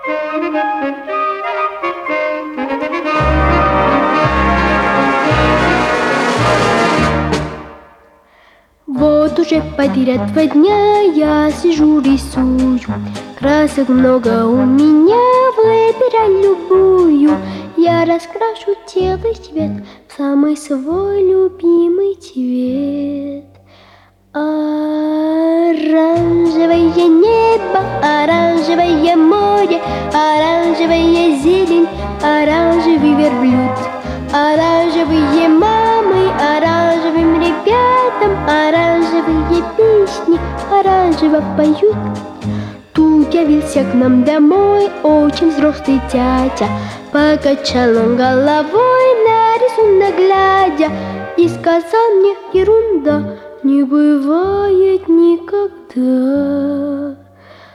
Вот уже подряд 2 дня я сижу, рисую. Красок много у меня, выбирай любую. Я раскрашу тело цвет в самый свой любимый цвет. Оранжевое небо, оранжевое море, оранжевая зелень, оранжевый верблюд. Оранжевые мамы, оранжевым ребятам, оранжевые песни оранжево поют. Тут явился к нам домой очень взрослый дядя. Покачал он головой на рисунок глядя и сказал мне: ерунда, не бывает никогда.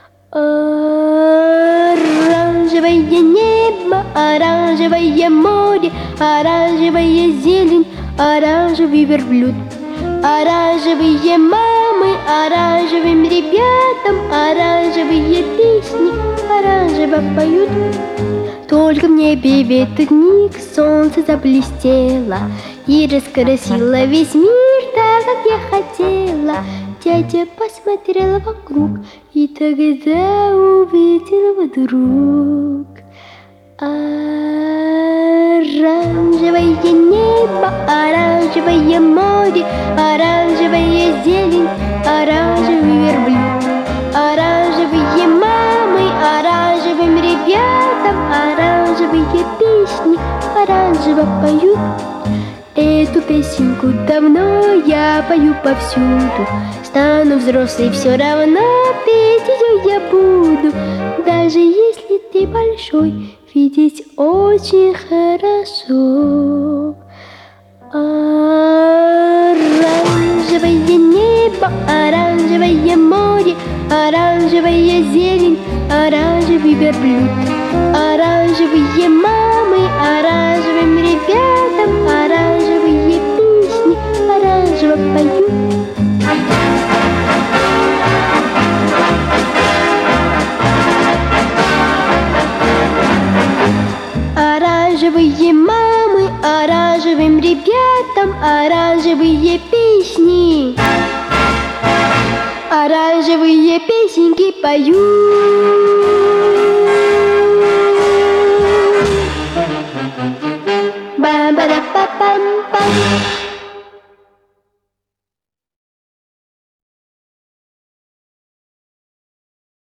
Оранжевое небо, оранжевое море, оранжевая зелень, оранжевый верблюд. Оранжевые мамы, оранжевым ребятам, оранжевые песни оранжево поют. Только в небе в этот миг солнце заблестело и раскрасило весь мир так, как я хотела. Дядя посмотрел вокруг и тогда увидел вдруг оранжевое небо, оранжевое море, оранжевая зелень, оранжевый верблюд. Оранжевые мамы, оранжевым ребятам, оранжевые песни оранжево поют. Эту песенку давно я пою повсюду. Стану взрослой, все равно петь ее я буду. Даже если ты большой, видеть очень хорошо. Оранжевое небо, оранжевое море, оранжевая зелень, оранжевый верблюд. Оранжевые мамы, оранжевым ребятам, оранжевые песни оранжево поют. Оранжевые мамы, оранжевым ребятам, оранжевые песни, оранжевые песенки поют. Бам-ба-да-па-пам-пам.